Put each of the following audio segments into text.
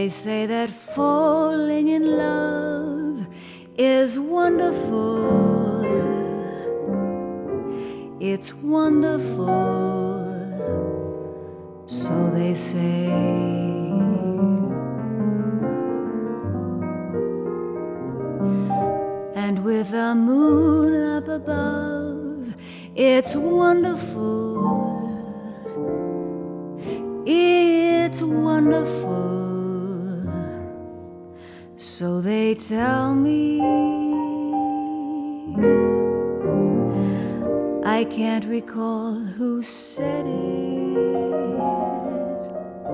say that falling in love is wonderful. It's wonderful, so they say. And with the moon up above, it's wonderful. It's wonderful, so they tell me. I can't recall who said it.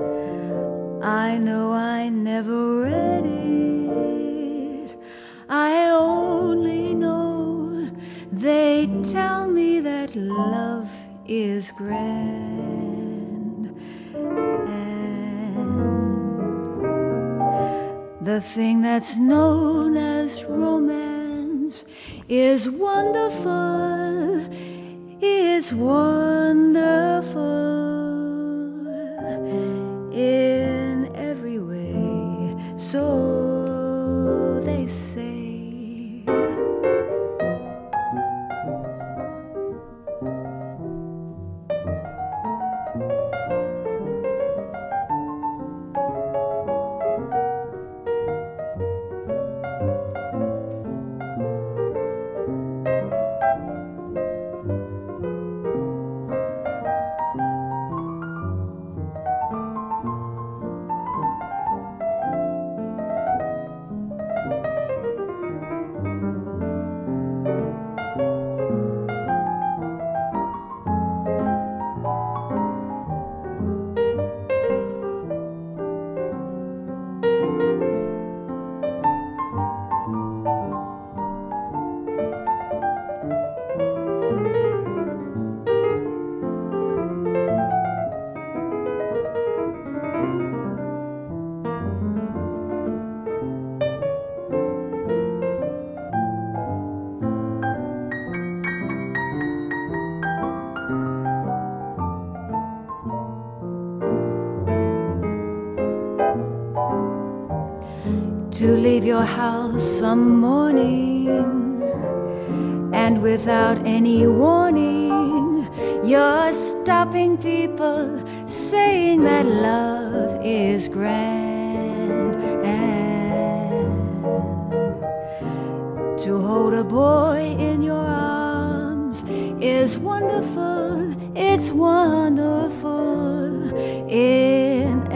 I know I never read it. I only know they tell me that love is grand, and the thing that's known as romance is wonderful. It's wonderful in every way, so they say. To leave your house some morning, and without any warning, you're stopping people, saying that love is grand. And to hold a boy in your arms is wonderful. It's wonderful in